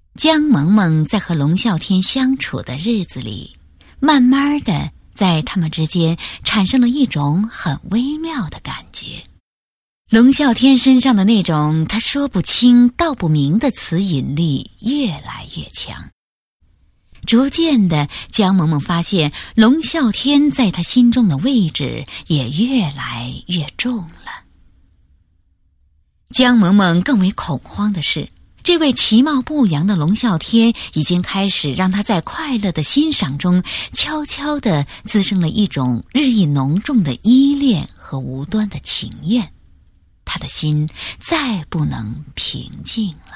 江萌萌在和龙啸天相处的日子里，慢慢的在他们之间产生了一种很微妙的感觉。龙啸天身上的那种他说不清道不明的磁引力越来越强，逐渐的，江萌萌发现龙啸天在他心中的位置也越来越重了。江萌萌更为恐慌的是，这位其貌不扬的龙啸天已经开始让他在快乐的欣赏中悄悄地滋生了一种日益浓重的依恋和无端的情愿，他的心再不能平静了。